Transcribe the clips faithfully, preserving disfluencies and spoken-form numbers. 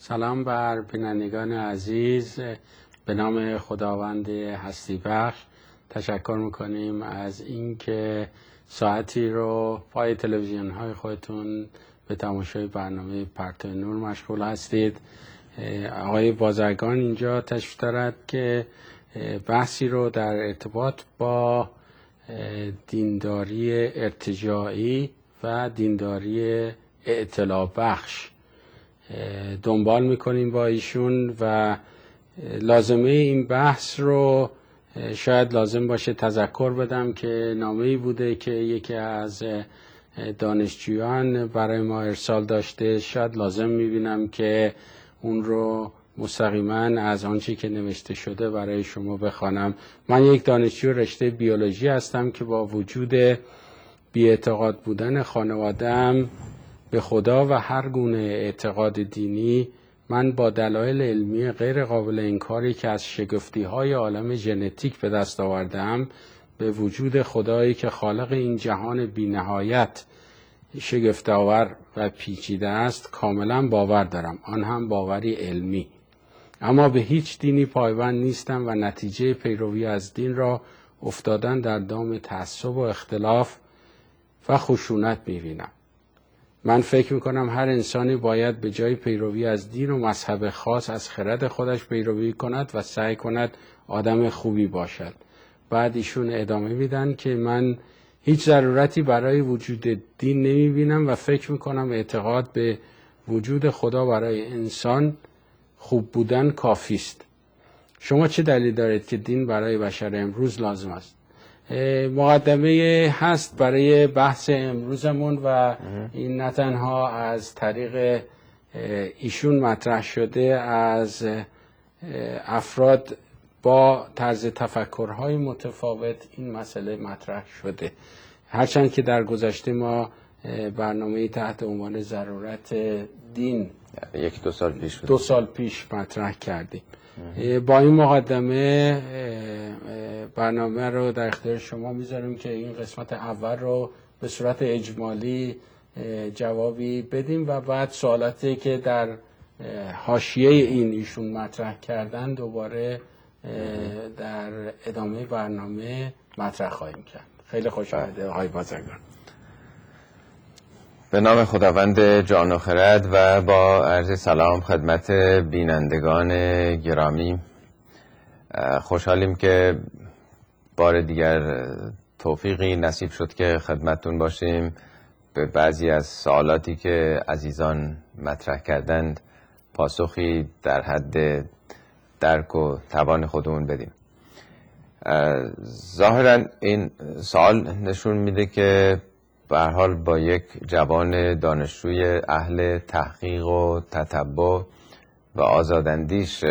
سلام بر بینندگان عزیز. به نام خداوند هستی بخش تشکر میکنیم از اینکه ساعتی رو پای تلویزیون های خودتون به تماشای برنامه پرتو نور مشغول هستید. آقای بازرگان اینجا تشریف دارد که بحثی رو در ارتباط با دینداری ارتجاعی و دینداری اطلاع بخش دنبال میکنیم با ایشون و لازمه این بحث رو شاید لازم باشه تذکر بدم که نامه‌ای بوده که یکی از دانشجویان برای ما ارسال داشته. شاید لازم میبینم که اون رو مستقیما از آنچه که نوشته شده برای شما بخوانم. من یک دانشجوی رشته بیولوژی هستم که با وجود بی‌اعتقاد بودن خانواده‌ام به خدا و هر گونه اعتقاد دینی، من با دلایل علمی غیر قابل انکاری که از شگفتی‌های عالم ژنتیک به دست آوردم به وجود خدایی که خالق این جهان بی‌نهایت شگفت‌آور و پیچیده است کاملا باور دارم، آن هم باوری علمی. اما به هیچ دینی پایبند نیستم و نتیجه پیروی از دین را افتادن در دام تعصب و اختلاف و خشونت می‌بینم. من فکر میکنم هر انسانی باید به جای پیروی از دین و مذهب خاص از خرد خودش پیروی کند و سعی کند آدم خوبی باشد. بعد ایشون ادامه میدن که من هیچ ضرورتی برای وجود دین نمیبینم و فکر میکنم اعتقاد به وجود خدا برای انسان خوب بودن کافی است. شما چه دلیل دارید که دین برای بشر امروز لازم است؟ مقدمه هست برای بحث امروزمون و این نه تنها از طریق ایشون مطرح شده، از افراد با طرز تفکرهای متفاوت این مسئله مطرح شده. هرچند که در گذشته ما برنامه تحت عنوان ضرورت دین یک دو سال پیش دو سال پیش مطرح کردیم. با این مقدمه برنامه رو در اختیار شما میذاریم که این قسمت اول رو به صورت اجمالی جوابی بدیم و بعد سوالاتی که در حاشیه این ایشون مطرح کردن دوباره در ادامه برنامه مطرح خواهیم کرد. خیلی خوش آمده آقای بازرگان. به نام خداوند جان و خرد و با عرض سلام خدمت بینندگان گرامی، خوشحالیم که بار دیگر توفیقی نصیب شد که خدمتتون باشیم، به بعضی از سوالاتی که عزیزان مطرح کردند پاسخی در حد درک و توان خودمون بدیم. ظاهرا این سوال نشون میده که به هر حال با یک جوان دانشجوی اهل تحقیق و تتبع و آزاداندیش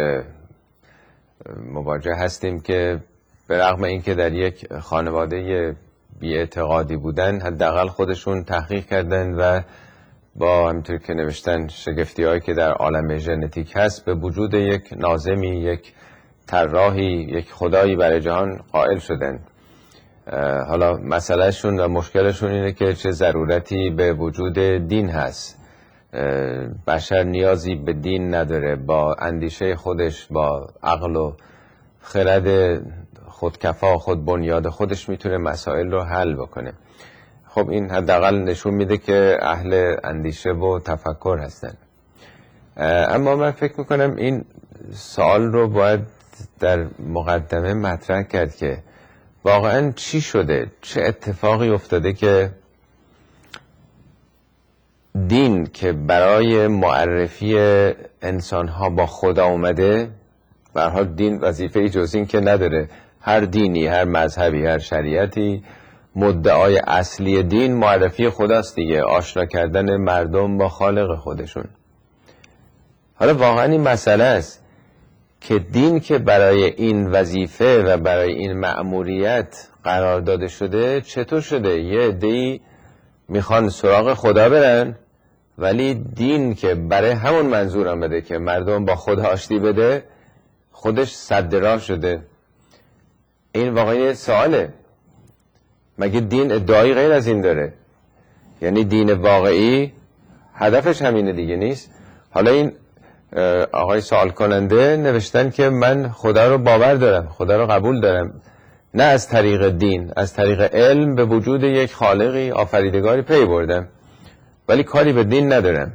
مواجه هستیم که به رغم اینکه در یک خانواده بی‌اعتقادی بودن، حداقل خودشون تحقیق کردن و با همونطور که نوشتن شگفتی‌هایی که در عالم ژنتیک هست به وجود یک ناظمی، یک طراحی، یک خدایی برای جهان قائل شدن. حالا مسئلهشون و مشکلشون اینه که چه ضرورتی به وجود دین هست. بشر نیازی به دین نداره، با اندیشه خودش، با عقل و خرد خودکفا، خود بنیاد خودش میتونه مسائل رو حل بکنه. خب این حداقل نشون میده که اهل اندیشه و تفکر هستن. اما من فکر میکنم این سوال رو باید در مقدمه مطرح کرد که واقعا چی شده، چه اتفاقی افتاده که دین که برای معرفی انسانها با خدا اومده، به هر حال دین وظیفه جز این که نداره. هر دینی، هر مذهبی، هر شریعتی مدعای اصلی دین معرفی خداست دیگه، آشنا کردن مردم با خالق خودشون. حالا واقعا این مسئله است که دین که برای این وظیفه و برای این مأموریت قرار داده شده چطور شده؟ یه عده‌ای میخوان سراغ خدا برن، ولی دین که برای همون منظور آمده که مردم با خدا آشتی بده خودش سد راه شده. این واقعا سواله، مگه دین ادعایی غیر از این داره؟ یعنی دین واقعی هدفش همینه دیگه نیست؟ حالا این آقای سوال کننده نوشتن که من خدا رو باور دارم، خدا رو قبول دارم، نه از طریق دین، از طریق علم به وجود یک خالقی آفریدگاری پی بردم، ولی کاری به دین ندارم.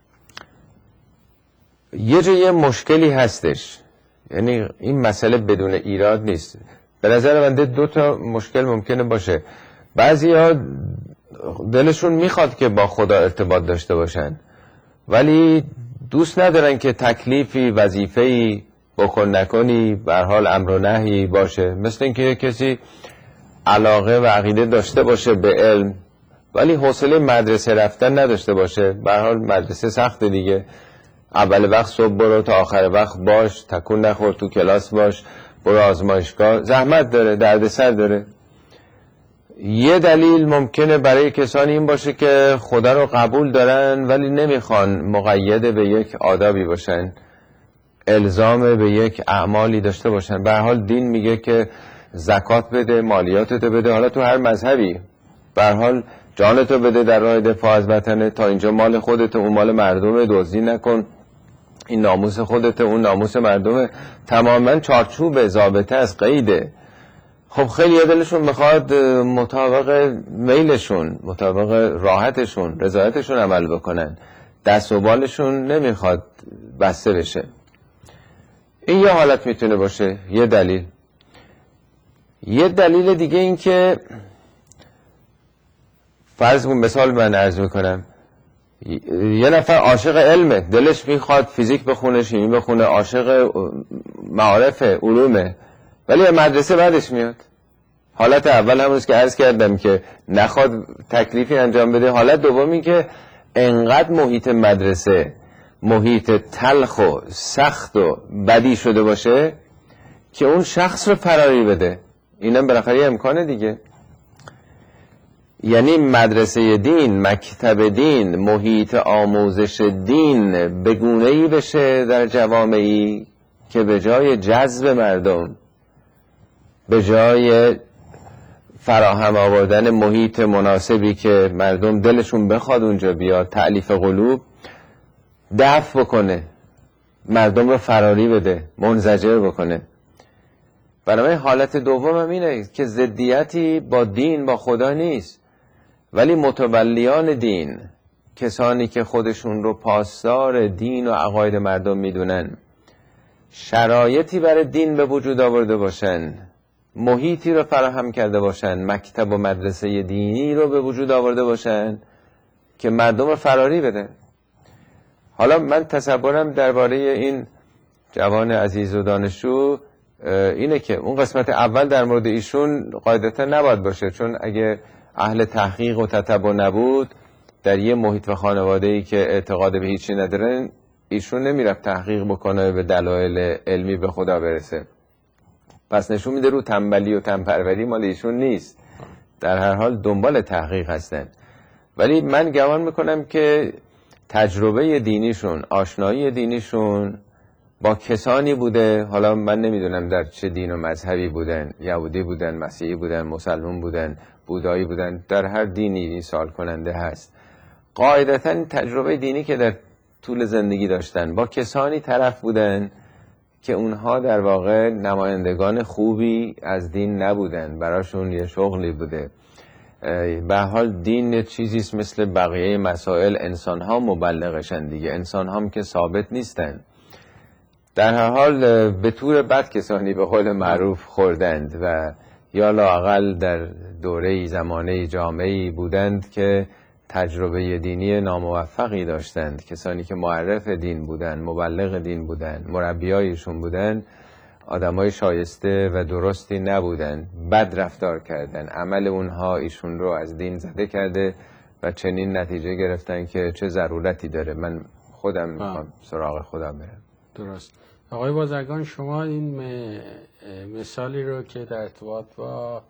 یه جای مشکلی هستش، یعنی این مسئله بدون ایراد نیست. به نظر من دو تا مشکل ممکنه باشه. بعضی ها دلشون میخواد که با خدا ارتباط داشته باشن، ولی دوست ندارن که تکلیفی، وظیفه‌ای بکن نکنی، به هر حال امر و نهی باشه. مثل اینکه کسی علاقه و عقیده داشته باشه به علم، ولی حوصله مدرسه رفتن نداشته باشه. به هر حال مدرسه سخته دیگه، اول وقت صبح برو تا آخر وقت باش، تکون نخور، تو کلاس باش، برو آزمایشگاه، زحمت داره، دردسر داره. یه دلیل ممکنه برای کسانی این باشه که خدا رو قبول دارن ولی نمیخوان مقید به یک آدابی باشن، الزام به یک اعمالی داشته باشن. به هر حال دین میگه که زکات بده، مالیاتتو بده، حالا تو هر مذهبی، به هر حال جانتو بده در راه دفاع از وطنه، تا اینجا مال خودت، اون مال مردمه، دزدی نکن، این ناموس خودت، اون ناموس مردمه. تماما چارچوب ضابطه از قیده. خب خیلی دلشون میخواد مطابق میلشون، مطابق راحتشون، رضایتشون عمل بکنن، دست و بالشون نمیخواد بسته بشه. این یه حالت میتونه باشه، یه دلیل. یه دلیل دیگه این که فرض کن، مثال من عرض میکنم، یه نفر عاشق علمه، دلش میخواد فیزیک بخونه، شیمی بخونه، عاشق معارف علومه، ولی مدرسه بعدش میاد. حالت اول همونست که عرض کردم که نخواد تکلیفی انجام بده. حالت دومی که انقدر محیط مدرسه محیط تلخ و سخت و بدی شده باشه که اون شخص رو فراری بده. اینم بالاخره یه امکانه دیگه. یعنی مدرسه دین، مکتب دین، محیط آموزش دین به گونه‌ای بشه در جوامعی که به جای جذب مردم، به جای فراهم آوردن محیط مناسبی که مردم دلشون بخواد اونجا بیاد، تألیف قلوب، دفع بکنه، مردم رو فراری بده، منزجر بکنه. برای حالت دوم هم اینه که ضدیتی با دین، با خدا نیست، ولی متولیان دین، کسانی که خودشون رو پاسدار دین و عقاید مردم میدونن، شرایطی برای دین به وجود آورده باشن، محیطی رو فراهم کرده باشن، مکتب و مدرسه دینی رو به وجود آورده باشن که مردم رو فراری بده. حالا من تصورم درباره این جوان عزیز و دانشجو اینه که اون قسمت اول در مورد ایشون قاعدتا نباید باشه، چون اگه اهل تحقیق و تتبع نبود، در یه محیط و خانواده‌ای که اعتقاد به هیچی ندارن، ایشون نمیرفت تحقیق بکنه به دلایل علمی به خدا برسه. پس نشون میده رو تنبلی و تنپروری مال ایشون نیست، در هر حال دنبال تحقیق هستن. ولی من گمان میکنم که تجربه دینیشون، آشنایی دینیشون با کسانی بوده، حالا من نمیدونم در چه دین و مذهبی بودن، یهودی بودن، مسیحی بودن، مسلمان بودن، بودایی بودن، در هر دینی این سوال کننده هست. قاعدتا تجربه دینی که در طول زندگی داشتن با کسانی طرف بودن که اونها در واقع نمایندگان خوبی از دین نبودن، براشون یه شغلی بوده. به حال دین یه چیزیست مثل بقیه مسائل، انسان ها مبلغشن دیگه، انسان هم که ثابت نیستن. در هر حال به طور بد کسانی به قول معروف خوردند و یا لااقل در دوره زمانه جامعی بودند که تجربه دینی ناموفقی داشتند. کسانی که معرف دین بودند، مبلغ دین بودند، مربیایشون بودند، آدمای شایسته و درستی نبودند، بد رفتار کردند. عمل اونها ایشون رو از دین زده کرده و چنین نتیجه گرفتن که چه ضرورتی داره من خودم میخوام سراغ خدا برم. درست. آقای بازرگان، شما این مثالی رو که در ارتباط با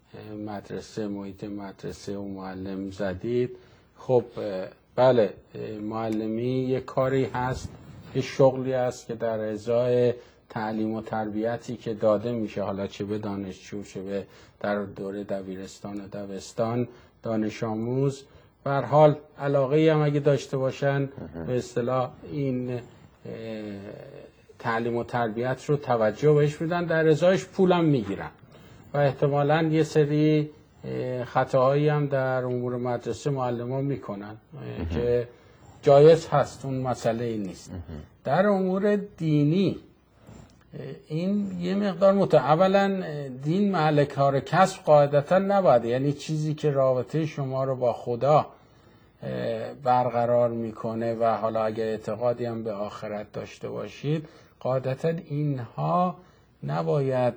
مدرسه، محیط مدرسه و معلم زدید، خب بله، معلمی یه کاری هست، یه شغلی هست که در ازای تعلیم و تربیتی که داده میشه، حالا چه به دانشجو، چه به در دوره دبیرستان و دبستان دانش آموز، به هر حال علاقه هم اگه داشته باشن به اصطلاح این تعلیم و تربیت رو توجه بهش میدن، در ازایش پولم میگیرن و احتمالاً یه سری خطاهایی هم در امور مدرسه معلمان میکنن که جایز هست، اون مسئله این نیست. در امور دینی این یه مقدار مت اولا دین محل کار کسب قاعدتا نباید، یعنی چیزی که رابطه شما رو با خدا برقرار میکنه و حالا اگر اعتقادی هم به آخرت داشته باشید قاعدتا اینها نباید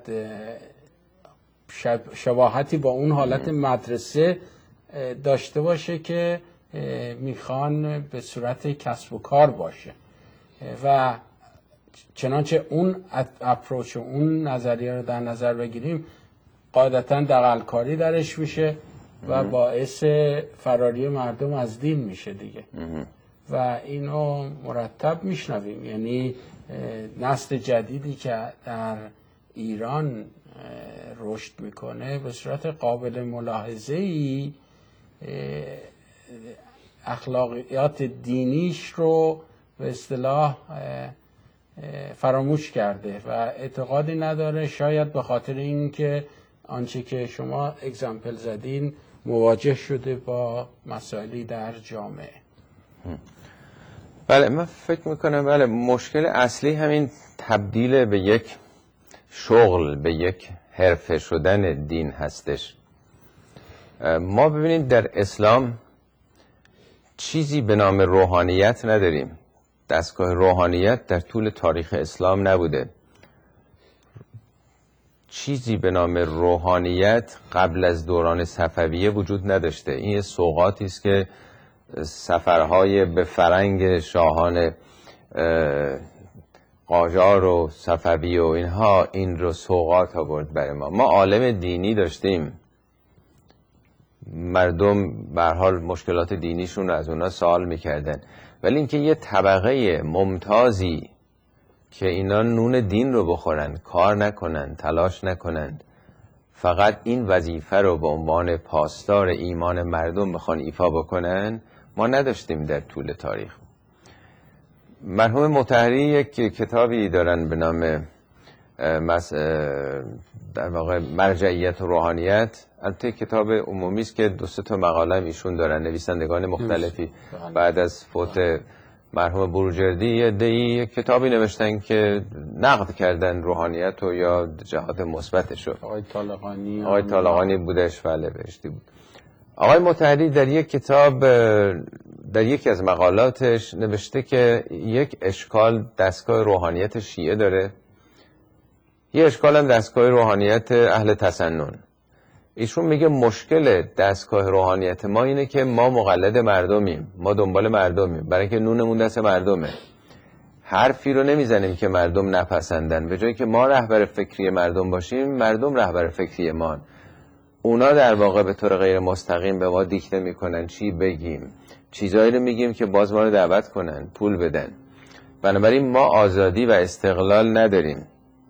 شباهتی با اون حالت مدرسه داشته باشه که میخوان به صورت کسب و کار باشه و چنانچه اون اپروچ و اون نظریه رو در نظر بگیریم قاعدتا دغل‌کاری درش میشه و باعث فراری مردم از دین میشه دیگه و اینو مرتب میشنویم. یعنی نسل جدیدی که در ایران رشد میکنه به صورت قابل ملاحظه‌ای اخلاقیات دینیش رو به اصطلاح فراموش کرده و اعتقادی نداره، شاید به خاطر اینکه آنچه که شما اگزامپل زدین مواجه شده با مسائلی در جامعه. بله من فکر میکنم بله مشکل اصلی همین تبدیل به یک شغل، به یک حرفه شدن دین هستش. ما ببینید در اسلام چیزی به نام روحانیت نداریم. دستگاه روحانیت در طول تاریخ اسلام نبوده. چیزی به نام روحانیت قبل از دوران صفویه وجود نداشته. این سوغاتی است که سفرهای به فرنگ شاهان قاجار و صفوی و اینها این رو سوغات آورد برای ما. ما عالم دینی داشتیم، مردم به هر حال مشکلات دینیشون رو از اونا سوال میکردن، ولی اینکه یه طبقه ممتازی که اینا نون دین رو بخورن، کار نکنن، تلاش نکنن، فقط این وظیفه رو به عنوان پاسدار ایمان مردم بخوان ایفا بکنن، ما نداشتیم در طول تاریخ. مرحوم مطهری یک کتابی دارن به نام در واقع مرجعیت و روحانیت. البته کتاب عمومی است که دو سه تا مقاله ایشون دارن، نویسندگان مختلفی. بعد از فوت مرحوم بروجردی یه دی یک کتابی نوشتن که نقد کردن روحانیت و یا جهات مثبتش رو. آقای طالقانی آقای طالقانی بودش، بله بهشتی بود. آقای مطهری در یک کتاب در یکی از مقالاتش نوشته که یک اشکال دستگاه روحانیت شیعه داره، یه اشکال هم دستگاه روحانیت اهل تسنن. ایشون میگه مشکل دستگاه روحانیت ما اینه که ما مقلد مردمیم، ما دنبال مردمیم، برای که نونمون دست مردمه. حرفی رو نمیزنیم که مردم نپسندن، به جایی که ما رهبر فکری مردم باشیم مردم رهبر فکری ما. اونا در واقع به طور غیر مستقیم به ما دیکته میکنن چی بگیم، چیزایی رو میگیم که باز ما رو دعوت کنن، پول بدن. بنابراین ما آزادی و استقلال نداریم.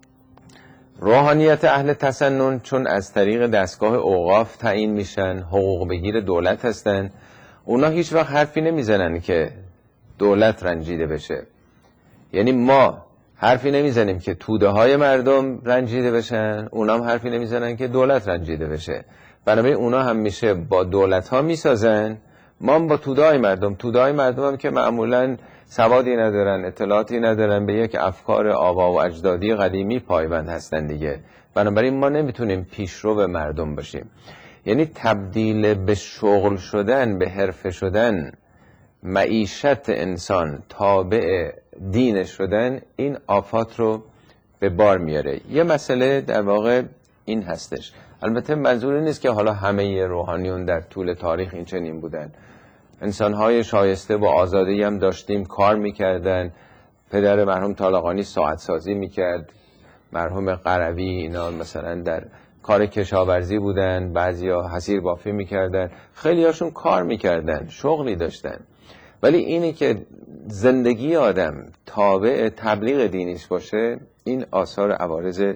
روحانیت اهل تسنن چون از طریق دستگاه اوقاف تعیین میشن، حقوق بگیر دولت هستن، اونا هیچ وقت حرفی نمیزنن که دولت رنجیده بشه. یعنی ما حرفی نمیزنیم که توده های مردم رنجیده بشن، اونا هم حرفی نمیزنن که دولت رنجیده بشه. بنابراین اونا هم میشه با دولت ها میسازن، ما هم با توده های مردم. توده های مردم هم که معمولاً سوادی ندارن، اطلاعاتی ندارن، به یک افکار آبا و اجدادی قدیمی پایبند هستن دیگه. بنابراین ما نمیتونیم پیشرو به مردم باشیم. یعنی تبدیل به شغل شدن، به حرفه شدن، معیشت انسان تابع دین شدن، این آفات رو به بار میاره. یه مسئله در واقع این هستش. البته منظور نیست که حالا همه روحانیون در طول تاریخ این چنین بودن. انسان‌های شایسته و آزادی هم داشتیم، کار میکردن. پدر مرحوم طالقانی ساعت سازی میکرد، مرحوم قروی اینا مثلا در کار کشاورزی بودن، بعضیا حصیر بافی میکردن، خیلی هاشون کار میکردن، شغلی داشتن. ولی اینی که زندگی آدم تابع تبلیغ دینیش باشه، این آثار عوارض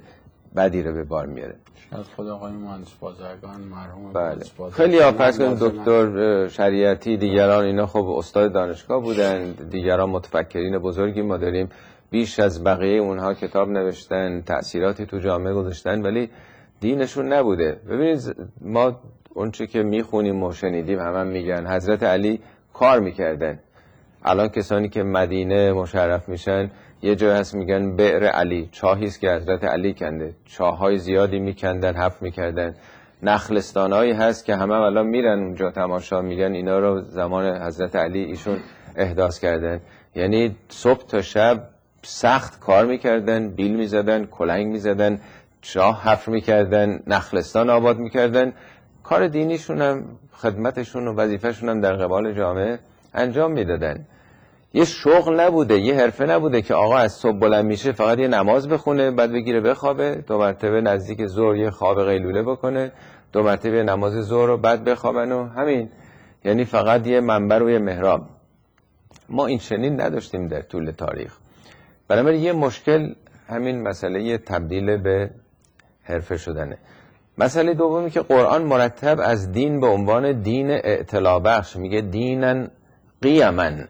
بدی رو به بار میاره. شاید خود آقای مهندس بازرگان مرحوم بله. مهندس بازرگان خیلی فرض کنید دکتر شریعتی دیگران اینا خب استاد دانشگاه بودن، دیگران متفکرین بزرگی ما داریم بیش از بقیه اونها کتاب نوشتن، تأثیراتی تو جامعه گذاشتن، ولی دینشون نبوده. ببینید ما اون چی که میخونیم و شنیدیم هم, هم میگن حضرت علی کار میکردن. الان کسانی که مدینه مشرف میشن یه جای هست میگن بئر علی، چاهیست که حضرت علی کنده، چاهای زیادی میکندن، حفر میکردن. نخلستانهایی هست که همه الان میرن اونجا تماشا، میگن اینا رو زمان حضرت علی ایشون احداث کردن. یعنی صبح تا شب سخت کار میکردن، بیل میزدن، کلنگ میزدن، چاه حفر میکردن، نخلستان آباد میکردن. کار دینیشون هم، خدمتشون و وظیفهشون هم در قبال جامعه انجام میدادن. یه شغل نبوده، یه حرفه نبوده که آقا از صبح بلند میشه فقط یه نماز بخونه، بعد بگیره بخوابه، دو مرتبه نزدیک ظهر یه خواب قیلوله بکنه، دو مرتبه نماز ظهر رو بعد بخوابن و همین. یعنی فقط یه منبر و یه محراب. ما این چنین نداشتیم در طول تاریخ. بنابراین یه مشکل همین مسئله تبدیل به حرفه شدنه. مسئله دومی که قرآن مرتب از دین به عنوان دین اعتلا بخش میگه دینن قیمن.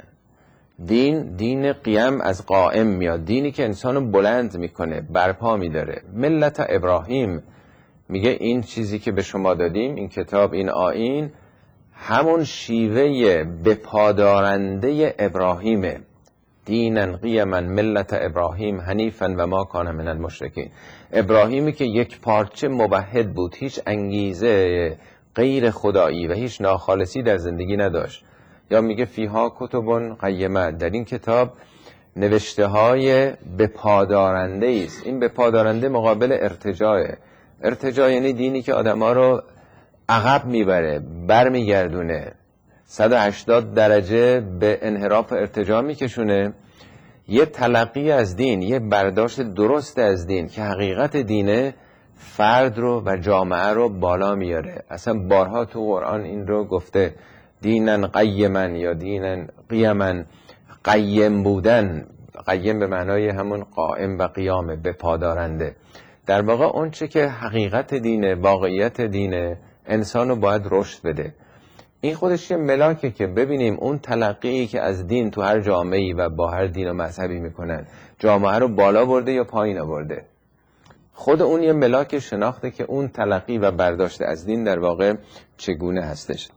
دین دین قیم از قائم میاد، دینی که انسانو بلند میکنه، برپا میداره. ملت ابراهیم میگه این چیزی که به شما دادیم، این کتاب، این آیین، همون شیوه بپادارنده ابراهیمه. دینن قیما ملت ابراهیم حنیفا و ما کان من المشرکین. ابراهیمی که یک پارچه موحد بود، هیچ انگیزه غیر خدایی و هیچ ناخالصی در زندگی نداشت. یا میگه فیها کتب قیمه، در این کتاب نوشته های بپادارنده است. این بپادارنده مقابل ارتجاع. ارتجاع یعنی دینی که آدما رو عقب میبره، برمیگردونه، صد و هشتاد درجه به انحراف ارتجاع میکشونه. یه تلقی از دین، یه برداشت درست از دین که حقیقت دینه، فرد رو و جامعه رو بالا میاره. اصلا بارها تو قرآن این رو گفته، دینن قیمن یا دینن قیمن. قیم بودن، قیم به معنای همون قائم و قیامه، به پادارنده. در واقع اون چه که حقیقت دینه، واقعیت دینه، انسانو باید رشد بده. این خودش یه ملاکه که ببینیم اون تلقیی که از دین تو هر جامعه‌ای و با هر دین و مذهبی میکنن، جامعه رو بالا برده یا پایین آورده. خود اون یه ملاک شناخته که اون تلقی و برداشت از دین در واقع چگونه هستش.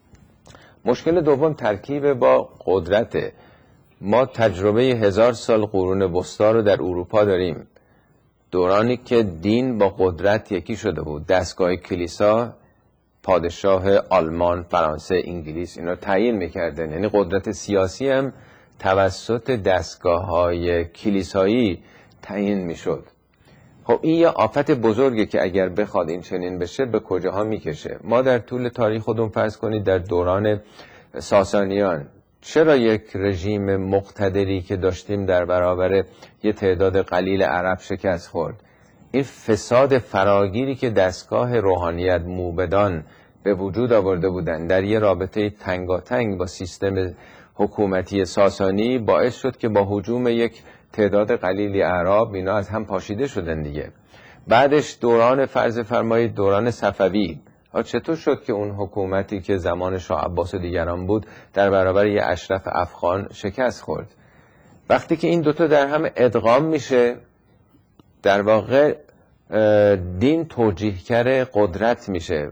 مشکل دوم ترکیب با قدرت. ما تجربه هزار سال قرون وسطا رو در اروپا داریم، دورانی که دین با قدرت یکی شده بود. دستگاه کلیسا، پادشاه آلمان، فرانسه، انگلیس اینا تعیین میکردن. یعنی قدرت سیاسی هم توسط دستگاه های کلیسایی تعیین میشد. خب این یه آفت بزرگه که اگر بخواد این چنین بشه به کجاها میکشه. ما در طول تاریخ خودمون فرض کنید در دوران ساسانیان چرا یک رژیم مقتدری که داشتیم در برابر یه تعداد قلیل عرب شکست خورد؟ این فساد فراگیری که دستگاه روحانیت موبدان به وجود آورده بودن در یه رابطه تنگاتنگ با سیستم حکومتی ساسانی باعث شد که با هجوم یک تعداد قلیلی اعراب اینا از هم پاشیده شدن دیگه. بعدش دوران فرض فرمایید دوران صفوی، چطور شد که اون حکومتی که زمان شاه عباس و دیگران بود در برابر یه اشرف افغان شکست خورد؟ وقتی که این دوتا در هم ادغام میشه، در واقع دین توجیهگر قدرت میشه.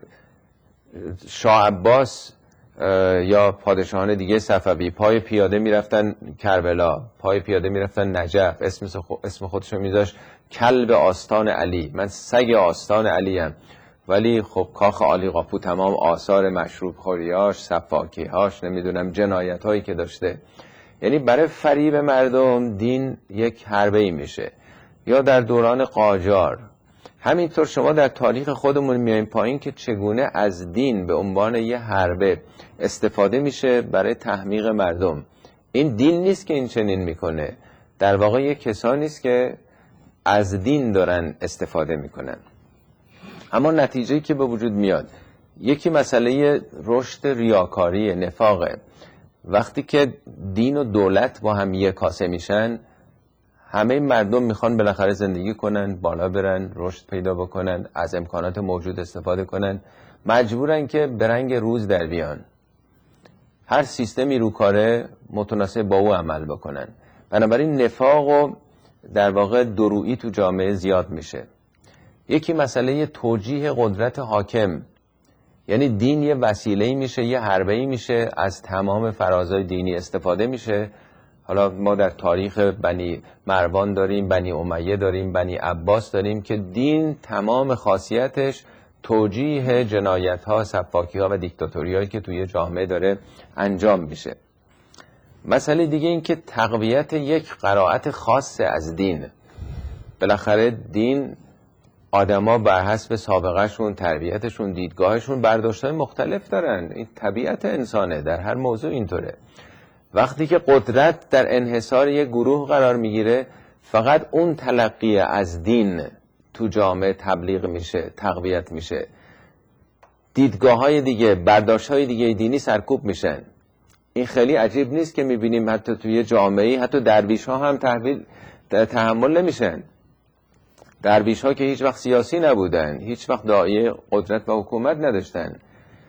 شاه عباس یا پادشاهان دیگه صفوی پای پیاده میرفتن کربلا، پای پیاده میرفتن نجف، اسم اسم خودشو میذاشت کلب آستان علی، من سگ آستان علی ام. ولی خب کاخ عالی قاپو تمام آثار مشروب خوریاش، سفاکیهاش، نمیدونم جنایت هایی که داشته. یعنی برای فریب مردم دین یک حربه‌ای میشه. یا در دوران قاجار همینطور. شما در تاریخ خودمون میایم پایین که چگونه از دین به عنوان یه حربه استفاده میشه برای تحمیق مردم. این دین نیست که این چنین میکنه، در واقع یه کسانی است که از دین دارن استفاده میکنن. اما نتیجه‌ای که به وجود میاد، یکی مسئله رشد ریاکاری، نفاقه. وقتی که دین و دولت با هم یک کاسه میشن، همه مردم میخوان بالاخره زندگی کنن، بالا برن، رشد پیدا بکنن، از امکانات موجود استفاده کنن، مجبورن که به رنگ روز در بیان، هر سیستمی رو کاره متناسب با او عمل بکنن. بنابراین نفاق و در واقع درویی تو جامعه زیاد میشه. یکی مسئله توجیه قدرت حاکم، یعنی دین یه وسیله‌ای میشه، یه حربه‌ای میشه، از تمام فرازهای دینی استفاده میشه. حالا ما در تاریخ بنی مروان داریم، بنی امیه داریم، بنی عباس داریم که دین تمام خاصیتش توجیه جنایت‌ها، سفاکی‌ها و دیکتاتوری‌هایی که توی جامعه داره انجام میشه. مسئله دیگه این که تقویت یک قرائت خاص از دین. بالاخره دین آدما بر حسب سابقهشون، تربیتشون، دیدگاهشون برداشت‌های مختلف دارن. این طبیعت انسانه، در هر موضوع اینطوره. وقتی که قدرت در انحصار یک گروه قرار میگیره، فقط اون تلقی از دین تو جامعه تبلیغ میشه، تقویت میشه. دیدگاه‌های دیگه، برداشت‌های دیگه دینی سرکوب میشن. این خیلی عجیب نیست که میبینیم حتی توی جامعه، حتی درویش‌ها هم تحویل تحمل نمیشن. درویش‌ها که هیچ وقت سیاسی نبودن، هیچ وقت داعیه قدرت و حکومت نداشتن،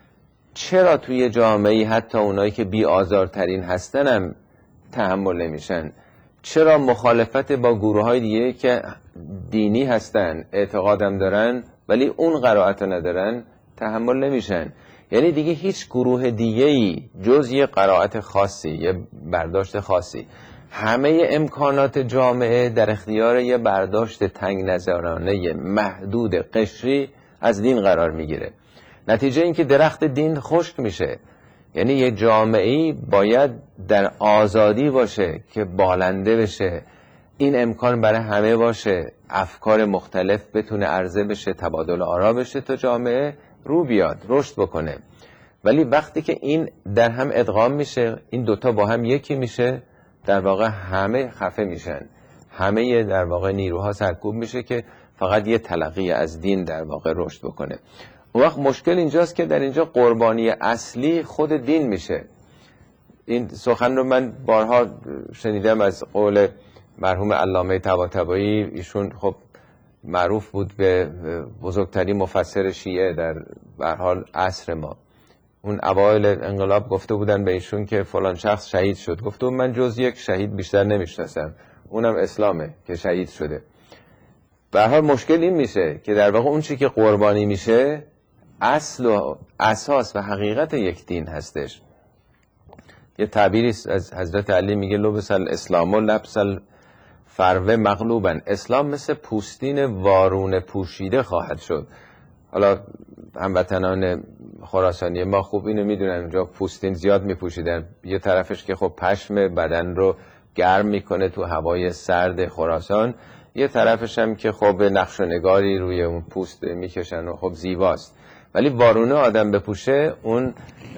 چرا توی جامعه حتی اونایی که بی آزارترین هستن هم تحمل نمیشن؟ چرا مخالفت با گروه‌های دیگه که دینی هستن، اعتقادم دارن ولی اون قرائت ندارن تحمل نمیشن؟ یعنی دیگه هیچ گروه دیگه‌ای جز یه قرائت خاصی، یه برداشت خاصی، همه امکانات جامعه در اختیار یه برداشت تنگ نظرانه محدود قشری از دین قرار میگیره. نتیجه این که درخت دین خشک میشه. یعنی یه جامعه‌ای باید در آزادی باشه که بالنده بشه، این امکان برای همه باشه، افکار مختلف بتونه عرضه بشه، تبادل آرا بشه تا جامعه رو بیاد، رشد بکنه. ولی وقتی که این در هم ادغام میشه، این دوتا با هم یکی میشه، در واقع همه خفه میشن، همه در واقع نیروها سرکوب میشه که فقط یه تلقی از دین در واقع رشد بکنه. اون وقت مشکل اینجاست که در اینجا قربانی اصلی خود دین میشه. این سخن رو من بارها شنیدم از قول مرحوم علامه طباطبایی. ایشون خب معروف بود به بزرگترین مفسر شیعه در به هر حال عصر ما. اون اوایل انقلاب گفته بودن به ایشون که فلان شخص شهید شد، گفته بود من جز یک شهید بیشتر نمیشناسم، اونم اسلامه که شهید شده. به هر حال مشکل این میشه که در واقع اون چی که قربانی میشه اصل و اساس و حقیقت یک دین هستش. یه تعبیری از حضرت علی میگه لبس الاسلام و لبس الفروه مغلوبن، اسلام مثل پوستین وارونه پوشیده خواهد شد. حالا هموطنان خراسانی ما خوب اینو میدونن، اونجا پوستین زیاد میپوشیدن. یه طرفش که خب پشم بدن رو گرم میکنه تو هوای سرد خراسان، یه طرفش هم که خب نقش و نگاری روی اون پوست میکشن و خب زیباست. ولی وارونه آدم بپوشه، اون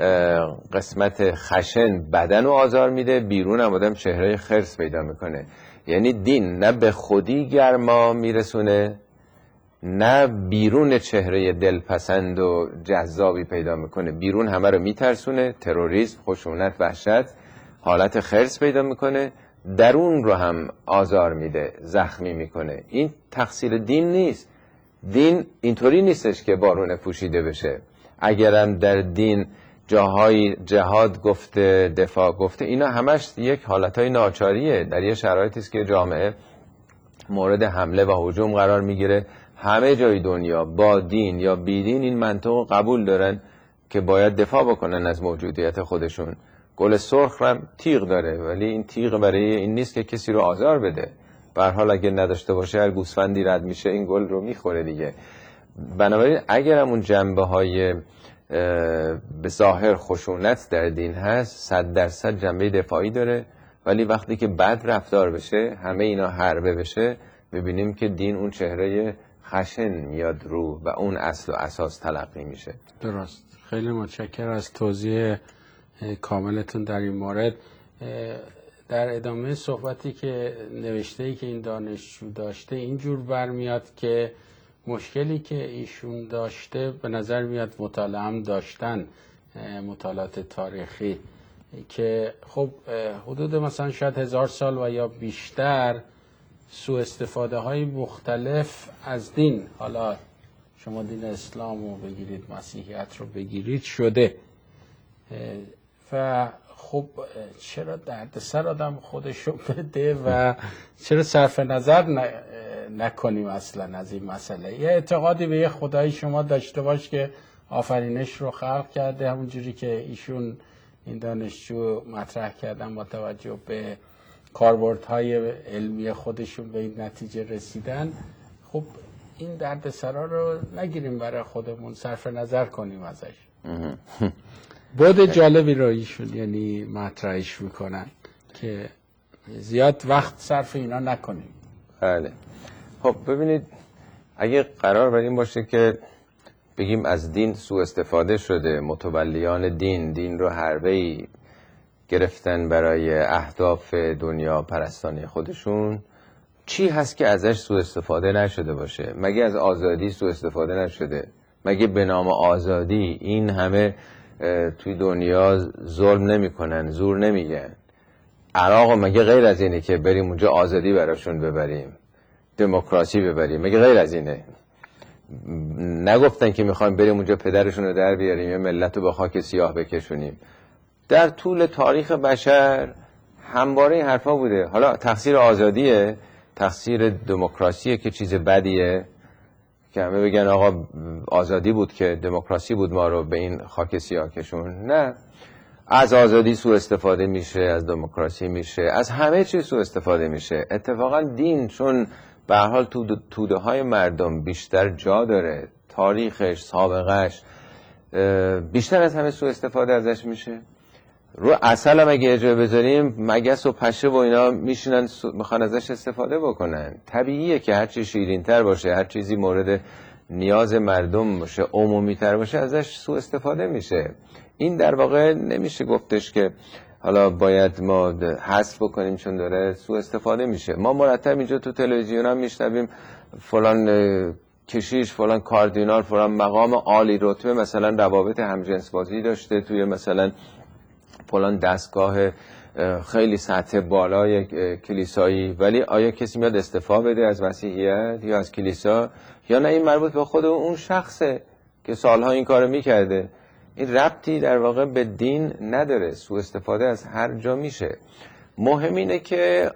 قسمت خشن بدن رو آزار میده، بیرون هم آدم چهره خرس پیدا میکنه. یعنی دین نه به خودی گرما میرسونه، نه بیرون چهره دلپسند و جذابی پیدا میکنه. بیرون همه رو میترسونه، تروریسم، خشونت، وحشت، حالت خرس پیدا میکنه. درون رو هم آزار میده، زخمی میکنه. این تقصیر دین نیست. دین اینطوری نیستش که بارونه پوشیده بشه. اگرم در دین جاهای جهاد گفته، دفاع گفته، اینا همش یک حالتهای ناچاریه. در یه شرایطی است که جامعه مورد حمله و هجوم قرار میگیره، همه جای دنیا با دین یا بی دین این منطق قبول دارن که باید دفاع بکنن از موجودیت خودشون. گل سرخ هم تیغ داره، ولی این تیغ برای این نیست که کسی رو آزار بده. به هر حال اگه نداشته باشه، هر گوسفندی رد میشه این گل رو میخوره دیگه. بنابراین اگر همون جنبه های به ظاهر خشونت در دین هست، صد درصد جنبه دفاعی داره. ولی وقتی که بد رفتار بشه، همه اینا حربه بشه، ببینیم که دین اون چهره خشن میاد رو و اون اصل و اساس تلقی میشه. درست. خیلی متشکرم از توضیح کاملتون در این مورد. در ادامه صحبتی که نوشته‌ای که این دانشجو داشته اینجور برمیاد که مشکلی که ایشون داشته به نظر میاد مطالعه هم داشتن، مطالعات تاریخی، که خب حدود مثلا شاید هزار سال و یا بیشتر سوء استفاده های مختلف از دین، حالا شما دین اسلام رو بگیرید، مسیحیت رو بگیرید، شده. و خب چرا دردسر آدم خودشو بده و چرا صرف نظر نکنیم اصلا از این مسئله؟ یه اعتقادی به یه خدای شما داشته باش که آفرینش رو خلق کرده، همونجوری که ایشون این دانشجو مطرح کردن با توجه به کاربردهای علمی خودشون به این نتیجه رسیدن. خب این دردسرا رو نگیریم برای خودمون، صرف نظر کنیم ازش. بود جالبی رو ایشون یعنی مطرحش میکنن که زیاد وقت صرف اینا نکنیم. بله. خب ببینید، اگه قرار بر این باشه که بگیم از دین سوء استفاده شده، متولیان دین دین رو حربه‌ای گرفتن برای اهداف دنیا پرستانی خودشون، چی هست که ازش سوء استفاده نشده باشه؟ مگه از آزادی سوء استفاده نشده؟ مگه به نام آزادی این همه توی دنیا ظلم نمی کنن، زور نمیگن؟ عراق مگه غیر از اینه که بریم اونجا آزادی براشون ببریم، دموکراسی ببریم؟ مگه غیر از اینه؟ نگفتن که میخوایم بریم اونجا پدرشون رو در بیاریم، یه ملت رو به خاک سیاه بکشونیم؟ در طول تاریخ بشر همواره این حرفا بوده. حالا تقصیر آزادیه، تقصیر دموکراسیه که چیز بدیه که همه بگن آقا آزادی بود که دموکراسی بود ما رو به این خاک سیاه کشون؟ نه، از آزادی سوء استفاده میشه، از دموکراسی میشه، از همه چیز سوء استفاده میشه. اتفاقا دین چون به هر حال تو توده های مردم بیشتر جا داره، تاریخش، سابقش بیشتر از همه سوء استفاده ازش میشه. رو عسل هم اگه اجازه بذاریم، مگس و پشه و اینا میشینن میخوان ازش استفاده بکنن. طبیعیه که هر چی شیرین تر باشه، هر چیزی مورد نیاز مردم باشه، عمومی تر باشه، ازش سوء استفاده میشه. این در واقع نمیشه گفتش که حالا باید ما حذف بکنیم چون داره سوء استفاده میشه. ما مرتب اینجا تو تلویزیون هم میشنویم فلان کشیش، فلان کاردینال، فلان مقام عالی رتبه مثلا روابط همجنس بازی داشته توی مثلا فلان دستگاه خیلی سطح بالای کلیسایی، ولی آیا کسی میاد استعفا بده از مسیحیت یا از کلیسا؟ یا نه این مربوط به خود اون شخصه که سالها این کارو میکرده. این ربطی در واقع به دین نداره. سوء استفاده از هر جا میشه. مهم اینه که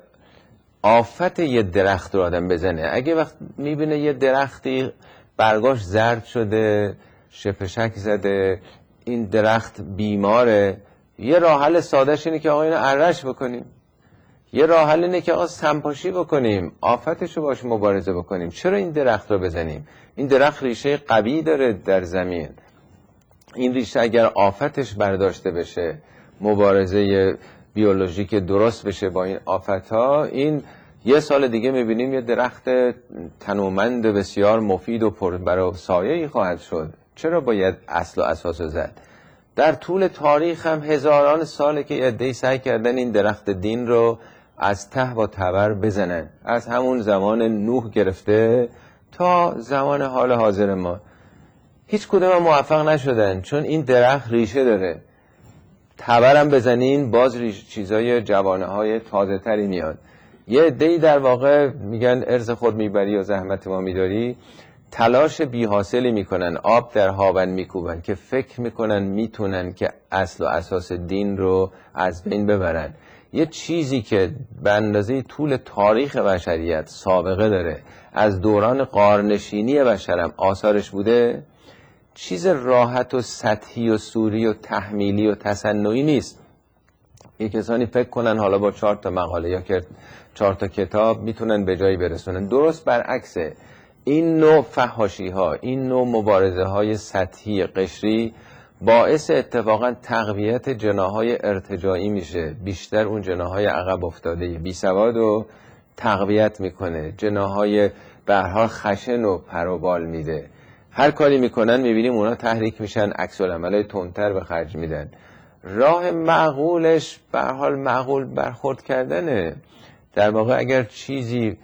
آفت یه درخت رو آدم بزنه. اگه وقت میبینه یه درختی برگاش زرد شده، شپشک زده، این درخت بیماره، یه راه حل سادهش اینه که آقا اینو ارش بکنیم. یه راه حل اینه که آقا سمپاشی بکنیم، آفتشو باش مبارزه بکنیم. چرا این درخت رو بزنیم؟ این درخت ریشه قوی داره در زمین. این ریشه اگر آفتش برداشته بشه، مبارزه بیولوژیک درست بشه با این آفت‌ها، این یه سال دیگه میبینیم یه درخت تنومند بسیار مفید و پر برای سایه‌ای خواهد شد. چرا باید اصل و اساس زد؟ در طول تاریخ هم هزاران ساله که عده‌ای سعی کردن این درخت دین رو از ته و تبر بزنن، از همون زمان نوح گرفته تا زمان حال حاضر ما. هیچ کدوم هم موفق نشدن، چون این درخت ریشه داره. تبرم بزنین باز ریشه چیزای جوانه های تازه تری میاد. یه عده‌ای در واقع میگن ارز خود میبری و زحمت ما میداری، تلاش بی حاصلی میکنن، آب در هاون میکوبن که فکر میکنن میتونن که اصل و اساس دین رو از بین ببرن. یه چیزی که به اندازه طول تاریخ بشریت سابقه داره، از دوران غارنشینی بشرم آثارش بوده، چیز راحت و سطحی و سوری و تحمیلی و تصنعی نیست. یه کسانی فکر کنن حالا با چهار تا مقاله یا چهار تا کتاب میتونن به جایی برسونن. درست برعکسه. این نوع فحاشی ها، این نوع مبارزه های سطحی قشری باعث اتفاقا تقویت جناحهای ارتجاعی میشه. بیشتر اون جناحهای عقب افتاده بی سواد رو تقویت میکنه، جناحهای به هر حال خشن و پروبال میده. هر کاری میکنن میبینیم اونا تحریک میشن، عکس العملای تندتر به خرج میدن. راه معقولش به هر حال معقول برخورد کردنه. در واقع اگر چیزی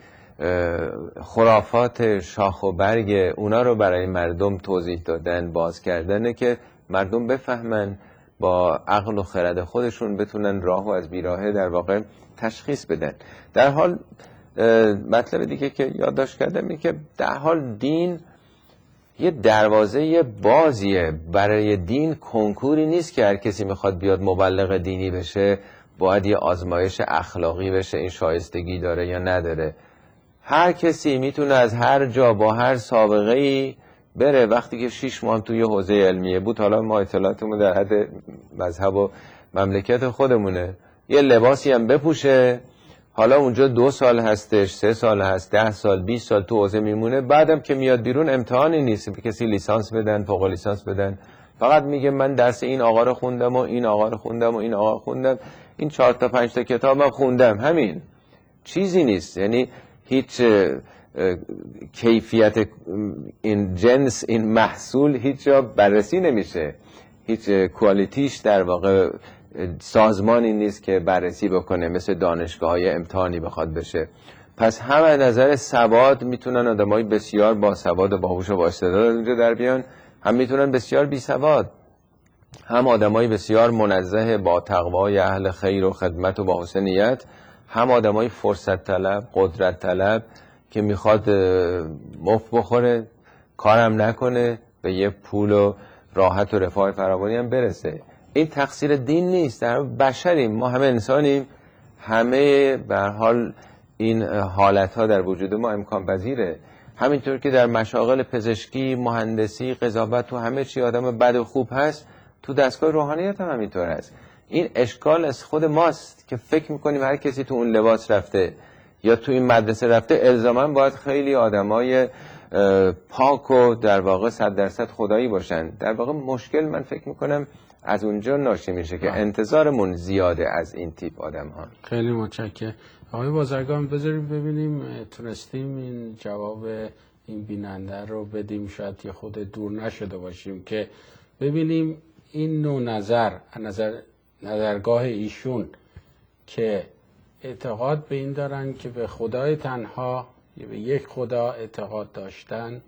خرافات شاخ و برگ اونا رو برای مردم توضیح دادن، باز کردنه که مردم بفهمن، با عقل و خرد خودشون بتونن راه و از بیراهه در واقع تشخیص بدن. در حال مطلب دیگه که یادداشت کردم اینه که در حال دین یه دروازه بازیه. برای دین کنکوری نیست که هر کسی میخواد بیاد مبلغ دینی بشه باید یه آزمایش اخلاقی بشه این شایستگی داره یا نداره. هر کسی میتونه از هر جا با هر سابقه ای بره. وقتی که شیش ماه توی حوزه علمیه بود، حالا ما اطلاعاتمون در حد مذهب و مملکت خودمونه، یه لباسی هم بپوشه، حالا اونجا دو سال هستش، سه سال هست، ده سال، بیست سال تو حوزه میمونه، بعدم که میاد بیرون امتحانی نیست به کسی لیسانس بدن، فوق لیسانس بدن، فقط میگه من درس این آقا رو خوندم و این آقا رو خوندم و این آقا رو خوندم، این چهار تا پنج تا کتابم خوندم، همین. چیزی نیست. یعنی هیچ کیفیت این جنس، این محصول هیچ جا بررسی نمیشه، هیچ کوالیتیش در واقع سازمانی نیست که بررسی بکنه، مثل دانشگاه های امتحانی بخواد بشه. پس هم از نظر سواد میتونن آدمای بسیار با سواد و باهوش و با استعداد اونجا در بیان، هم میتونن بسیار بی سواد، هم آدمای بسیار منزه با تقوای اهل خیر و خدمت و با حسن نیت، هم آدمای فرصت طلب، قدرت طلب که میخواد مفت بخوره، کارم نکنه، به یه پول و راحت و رفاه فراوانی هم برسه. این تقصیر دین نیست، در بشریم، ما همه انسانیم، همه به هر حال این حالت ها در وجود ما امکان پذیره. همینطور که در مشاغل پزشکی، مهندسی، قضاوت تو همه چی آدم بد و خوب هست، تو دستگاه روحانیت هم همینطور هست. این اشکال از خود ماست که فکر میکنیم هر کسی تو اون لباس رفته یا تو این مدرسه رفته الزاما باید خیلی آدمای پاک و در واقع صد درصد خدایی باشن. در واقع مشکل من فکر میکنم از اونجا ناشی میشه که انتظارمون زیاده از این تیپ آدم ها. خیلی متشکرم. آقای بازرگان، بذاریم ببینیم تونستیم این جواب این بیننده رو بدیم، شاید یه خود دور نشده باشیم، که ببینیم این نوع نظر، نظر نظرگاه ایشون که اعتقاد به این دارن که به خدای تنها، به یک خدا اعتقاد داشتن،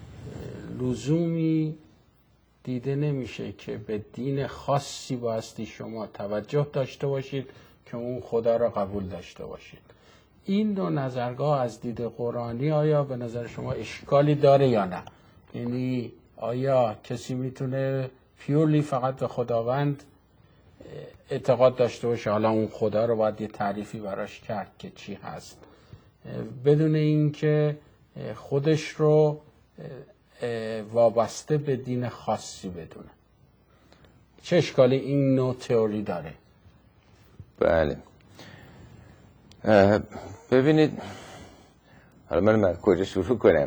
لزومی دیده نمیشه که به دین خاصی بایستی شما توجه داشته باشید که اون خدا را قبول داشته باشید. این دو نظرگاه از دید قرآنی آیا به نظر شما اشکالی داره یا نه؟ یعنی آیا کسی میتونه پیورلی فقط به خداوند اعتقاد داشته باشه، حالا اون خدا رو باید یه تعریفی براش کرد که چی هست، بدون اینکه خودش رو وابسته به دین خاصی بدونه؟ چه اشکالی این نوع تئوری داره؟ بله، ببینید، حالا من, من کجا شروع کنم؟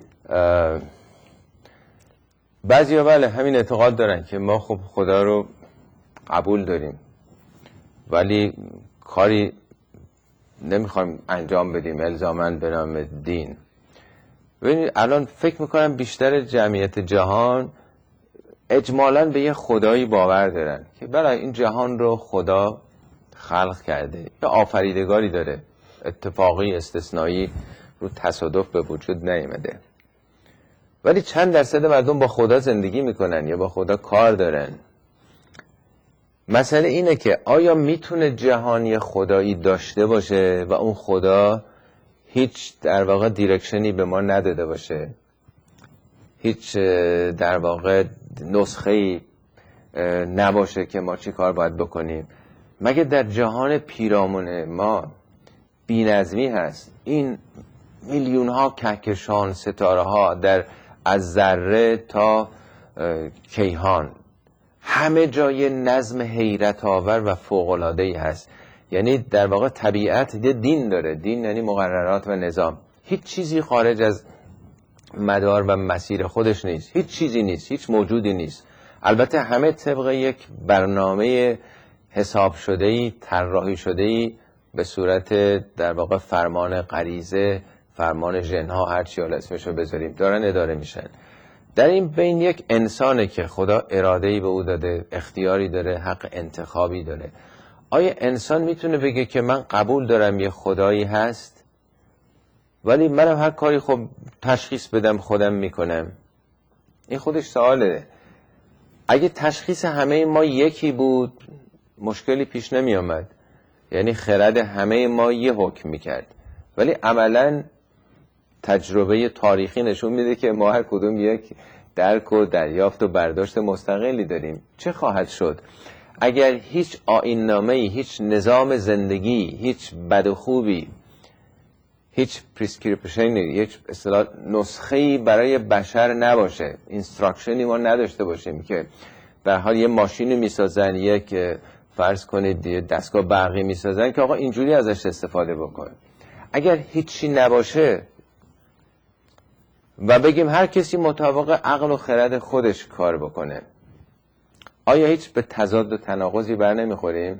بعضی ها بله همین اعتقاد دارن که ما خب خدا رو قبول داریم ولی کاری نمیخوایم انجام بدیم الزاماً به نام دین. ببینید الان فکر میکنم بیشتر جمعیت جهان اجمالاً به یه خدایی باور دارن که برای این جهان رو خدا خلق کرده، یا آفریدگاری داره، اتفاقی استثنایی رو تصادف به وجود نیامده. ولی چند درصد مردم با خدا زندگی میکنن یا با خدا کار دارن. مسئله اینه که آیا میتونه جهانی خدایی داشته باشه و اون خدا هیچ در واقع دیرکشنی به ما نداده باشه، هیچ در واقع نسخه‌ای نباشه که ما چی کار باید بکنیم؟ مگه در جهان پیرامون ما بی‌نظمی هست؟ این میلیون ها کهکشان، ستاره ها، در از ذره تا کیهان، همه جای نظم حیرت آور و فوق العاده ای هست. یعنی در واقع طبیعت یه دین داره، دین یعنی مقررات و نظام، هیچ چیزی خارج از مدار و مسیر خودش نیست، هیچ چیزی نیست، هیچ موجودی نیست. البته همه طبق یک برنامه حساب شده‌ای، طراحی شده‌ای، به صورت در واقع فرمان غریزه، فرمان ژن‌ها، هر چی حالا اسمشو بذاریم، دارن اداره میشن. در این بین یک انسانه که خدا اراده‌ای به او داده، اختیاری داره، حق انتخابی داره. آیا انسان میتونه بگه که من قبول دارم یه خدایی هست ولی منم هر کاری خب تشخیص بدم خودم میکنم؟ این خودش سواله. اگه تشخیص همه ما یکی بود مشکلی پیش نمی آمد، یعنی خرد همه ما یه حکم میکرد. ولی عملاً تجربه تاریخی نشون میده که ما هر کدوم یک درک و دریافت و برداشت مستقلی داریم. چه خواهد شد اگر هیچ آیین‌نامه‌ای، هیچ نظام زندگی، هیچ بد و خوبی، هیچ پریسکریپشنی، هیچ اصطلاح نسخه‌ای برای بشر نباشه، اینستراکشنی ما نداشته باشیم که به حال یه ماشینی میسازن، یک فرض کنید دستگاه برقی میسازن که آقا اینجوری ازش استفاده بکن. اگر هیچی نباشه و بگیم هر کسی مطابق عقل و خرد خودش کار بکنه، آیا هیچ به تضاد و تناقضی بر نمیخوریم؟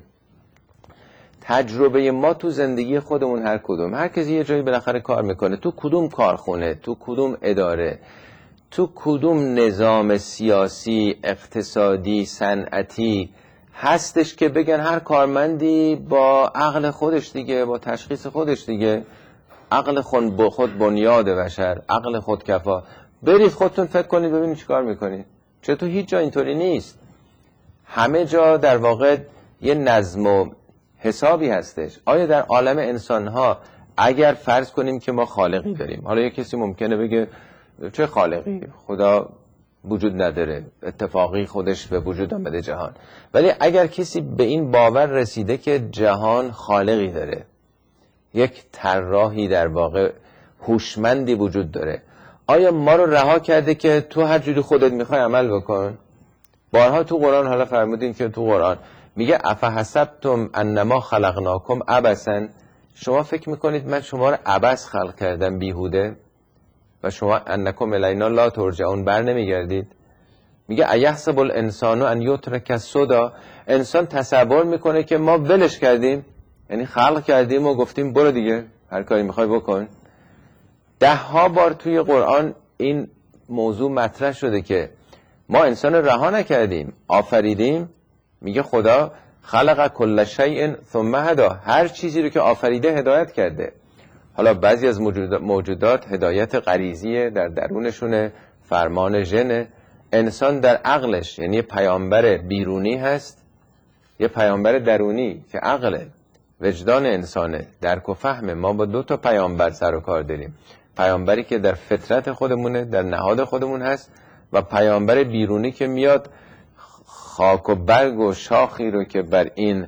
تجربه ما تو زندگی خودمون هر کدوم، هر کسی یه جایی بالاخره کار میکنه، تو کدوم کارخونه، تو کدوم اداره، تو کدوم نظام سیاسی، اقتصادی، صنعتی هستش که بگن هر کارمندی با عقل خودش دیگه، با تشخیص خودش دیگه، عقل خود با خود بنیاد بشر، عقل خود کفا. برید خودتون فکر کنید ببینید چیکار میکنید. چطور هیچ جا اینطوری نیست؟ همه جا در واقع یه نظم و حسابی هستش. آیا در عالم انسان‌ها اگر فرض کنیم که ما خالقی داریم، حالا یه کسی ممکنه بگه چه خالقی؟ خدا وجود نداره، اتفاقی خودش به وجود آمده جهان. ولی اگر کسی به این باور رسیده که جهان خالقی داره، یک طراحی در واقع هوشمندی وجود داره، آیا ما رو رها کرده که تو هر جوری خودت میخوای عمل بکن؟ بارها تو قرآن حالا فرمودین که تو قرآن میگه افحسبتم انما خلقناکم عبثا، شما فکر میکنید من شما رو عبث خلق کردم، بیهوده، و شما انکم الینا لا ترجعون، بر نمیگردید؟ میگه ایحسب الانسان ان یترک سدی، انسان تصور میکنه که ما ولش کردیم، یعنی خلق کردیم و گفتیم برو دیگه هر کاری میخوای بکن. ده ها بار توی قرآن این موضوع مطرح شده که ما انسان رها نکردیم، آفریدیم. میگه خدا خلق کل شیء ثم هدی، هر چیزی رو که آفریده هدایت کرده. حالا بعضی از موجودات هدایت غریزیه، در درونشونه، فرمان ژنه. انسان در عقلش، یعنی پیامبر بیرونی هست، یه پیامبر درونی که عقله، وجدان انسانه، درک و فهم. ما با دو تا پیامبر سر و کار داریم، پیامبری که در فطرت خودمونه، در نهاد خودمون هست، و پیامبر بیرونی که میاد خاک و برگ و شاخی رو که بر این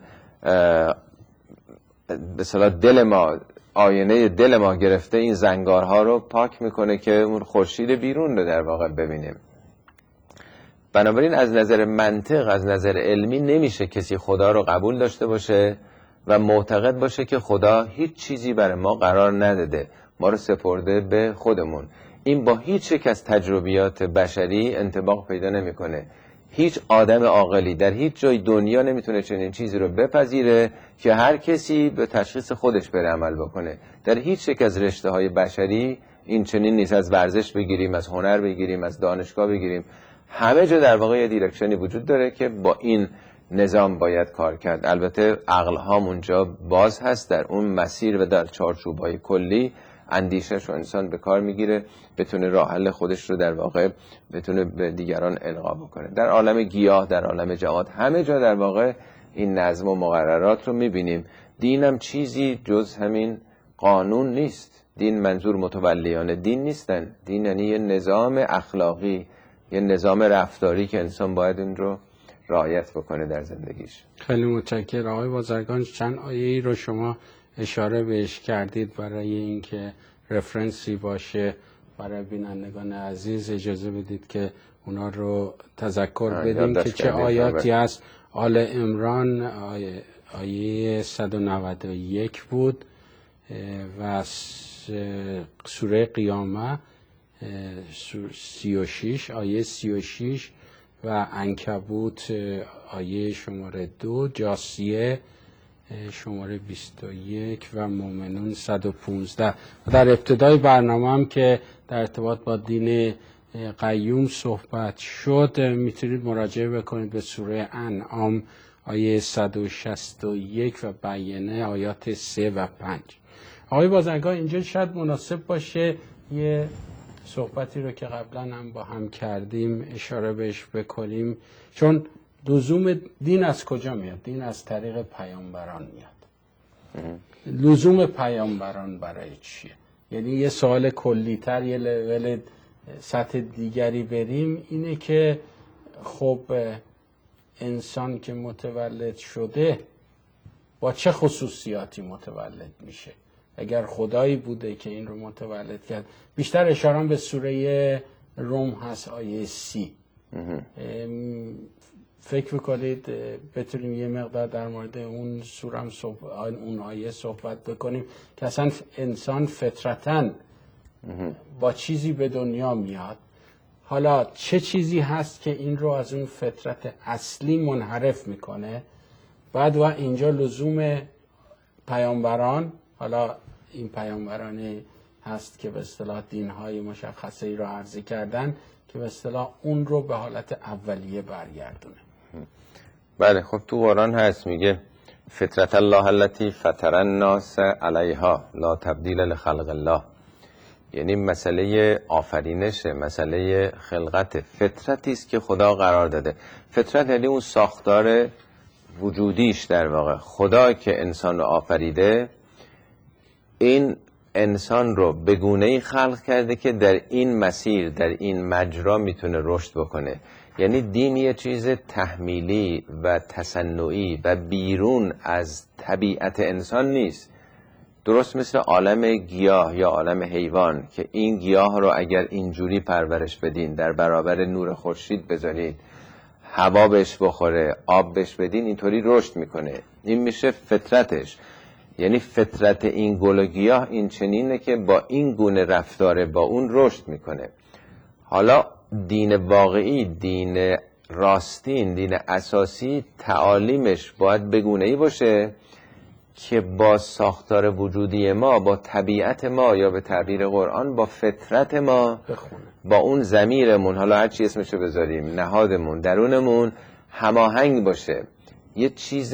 به اصطلاح دل ما، آینه دل ما گرفته، این زنگارها رو پاک میکنه که اون خورشید بیرون رو در واقع ببینیم. بنابراین از نظر منطق، از نظر علمی نمیشه کسی خدا رو قبول داشته باشه و معتقد باشه که خدا هیچ چیزی برای ما قرار نداده، ما رو سپرده به خودمون. این با هیچ یک از تجربیات بشری انطباق پیدا نمیکنه. هیچ آدم عاقلی در هیچ جای دنیا نمیتونه چنین چیزی رو بپذیره که هر کسی به تشخیص خودش بره عمل بکنه. در هیچ یک از رشته های بشری این چنین نیست. از ورزش بگیریم، از هنر بگیریم، از دانشگاه بگیریم، همه جا در واقع یه دیرکشنی وجود داره که با این نظام باید کار کرد. البته عقل ها اونجا باز هست، در اون مسیر و در چارچوب‌های کلی اندیشش رو انسان به کار میگیره، بتونه راه حل خودش رو در واقع بتونه به دیگران القا بکنه. در عالم گیاه، در عالم جماد، همه جا در واقع این نظم و مقررات رو میبینیم. دینم چیزی جز همین قانون نیست. دین منظور متولیان دین نیستن. دین یعنی یه نظام اخلاقی، یه نظام رفتاری که انسان باید اون رو رعایت بکنه در زندگیش. خیلی متشکرم آقای بازرگان. چند آیه‌ای رو شما اشاره بهش کردید برای اینکه رفرنسی باشه برای بینندگان عزیز. اجازه بدید که اونا رو تذکر بدیم که چه آیاتی هست. آل عمران آیه, آیه صد و نود و یک بود و سوره قیامه سی و شش آیه سی و شش و عنکبوت آیه شماره دو، جاثیه شماره بیست و یک و مومنون صد و پانزده. در ابتدای برنامه هم که در ارتباط با دین قیوم صحبت شد میتونید مراجعه بکنید به سوره انعام آیه صد و شصت و یک و بیانه آیات سه و پنج. آقای بازرگان اینجا شاید مناسب باشه یه صحبتی رو که قبلا هم با هم کردیم اشاره بهش بکنیم، چون لزوم دین از کجا میاد؟ دین از طریق پیامبران میاد. لزوم پیامبران برای چیه؟ یعنی یه سوال کلی‌تر، یه لول سطح دیگری بریم، اینه که خب انسان که متولد شده با چه خصوصیاتی متولد میشه؟ اگر خدایی بوده که این رو متولد کرد، بیشتر اشاره به سوره روم هست آیه سی. فکر میکنید بتونیم یه مقدار در مورد اون سوره هم اون آیه صحبت بکنیم که اصلا انسان فطرتاً با چیزی به دنیا میاد، حالا چه چیزی هست که این رو از اون فطرت اصلی منحرف میکنه؟ بعد و اینجا لزوم پیامبران، حالا این پیامبرانی هست که به اصطلاح دینهای مشخصه ای رو عرضه کردن که به اصطلاح اون رو به حالت اولیه برگردونه. بله خب تو قرآن هست میگه فطرت الله التي فطر الناس علیها لا تبدیل لخلق الله. یعنی مسئله آفرینش، مسئله خلقت، فطرتی است که خدا قرار داده. فطرت یعنی اون ساختار وجودیش، در واقع خدا که انسان رو آفریده، این انسان رو به گونه‌ای خلق کرده که در این مسیر، در این مجرا میتونه رشد بکنه. یعنی دین یه چیز تحمیلی و تصنعی و بیرون از طبیعت انسان نیست. درست مثل عالم گیاه یا عالم حیوان که این گیاه رو اگر اینجوری پرورش بدین، در برابر نور خورشید بذارید، هوا بهش بخوره، آب بهش بدین، اینطوری رشد میکنه. این میشه فطرتش. یعنی فطرت این گل و گیاه این چنینه که با این گونه رفتاره با اون رشد میکنه. حالا دین واقعی، دین راستین، دین اساسی، تعالیمش باید به گونه‌ای باشه که با ساختار وجودی ما، با طبیعت ما، یا به تعبیر قرآن با فطرت ما بخونه. با اون ضمیرمون، حالا هر چی اسمشو بذاریم، نهادمون، درونمون هماهنگ باشه. یه چیز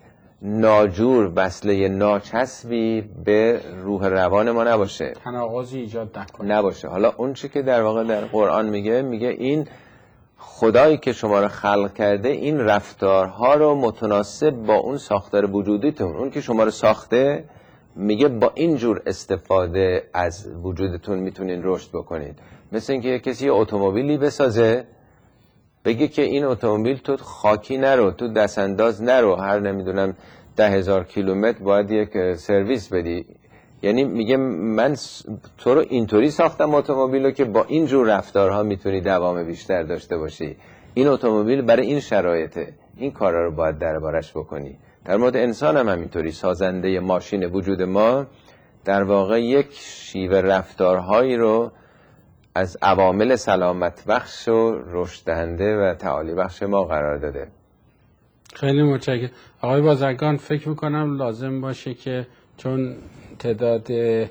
ناجور، وصله ناچسبی به روح روان ما نباشه، تناقضی ایجاد نکنه نباشه. حالا اون چی که در واقع در قرآن میگه، میگه این خدایی که شما رو خلق کرده این رفتارها رو متناسب با اون ساختار وجودیتون، اون که شما رو ساخته، میگه با این جور استفاده از وجودتون میتونین رشد بکنید. مثل اینکه کسی اتومبیلی بسازه، بگه که این اتومبیل تو خاکی نرو، تو دست انداز نرو، هر نمیدونم ده هزار کیلومتر باید یک سرویس بدی. یعنی میگه من تو رو اینطوری ساختم اتومبیل رو که با این جور رفتارها میتونی دوام بیشتر داشته باشی. این اتومبیل برای این شرایطه، این کارا رو باید دربارش بکنی. در مورد انسان هم همینطوری، سازنده ماشین وجود ما در واقع یک شیوه رفتارهایی رو از عوامل سلامت بخش و رشد دهنده و تعالی بخش ما قرار داده. خیلی متشکرم آقای بازرگان. فکر میکنم لازم باشه که چون تعداد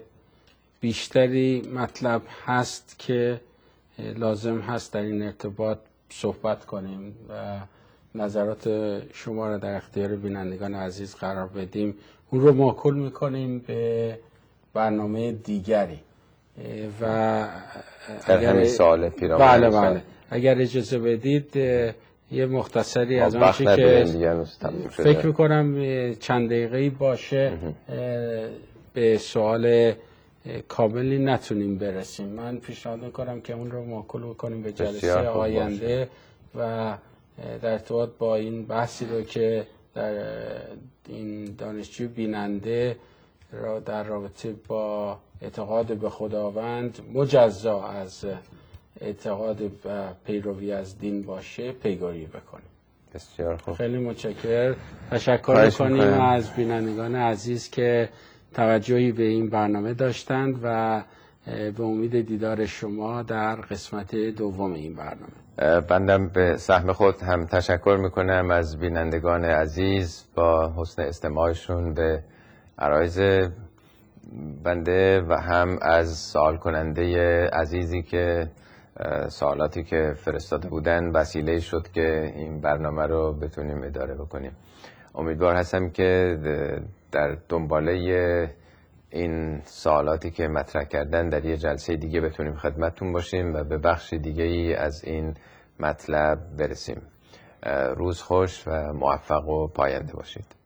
بیشتری مطلب هست که لازم هست در این ارتباط صحبت کنیم و نظرات شما را در اختیار بینندگان عزیز قرار بدیم، اون رو موکول میکنیم به برنامه دیگری و در همین سال پیرامون. بله بله اگر اجازه بدید یه مختصری از آن چی که فکر میکنم چند دقیقه‌ای باشه به سوال کاملی نتونیم برسیم. من پیشنهاد میکنم که اون رو موکول بکنیم به جلسه آینده و در ارتباط با این بحثی رو که در این دانشجو بیننده را در رابطه با اعتقاد به خداوند مجزا از اعتقاد و پیروی از دین باشه پیگیری بکنیم. بسیار خوب. خیلی متشکرم. تشکر میکنیم از بینندگان عزیز که توجهی به این برنامه داشتند و به امید دیدار شما در قسمت دوم این برنامه. بندم به سهم خود هم تشکر میکنم از بینندگان عزیز با حسن استماعشون به عرایض بنده و هم از سوال کننده عزیزی که سوالاتی که فرستاده بودن وسیله شد که این برنامه رو بتونیم اداره بکنیم. امیدوار هستم که در دنباله این سوالاتی که مطرح کردن در یه جلسه دیگه بتونیم خدمتتون باشیم و به بخش دیگه ای از این مطلب برسیم. روز خوش و موفق و پاینده باشید.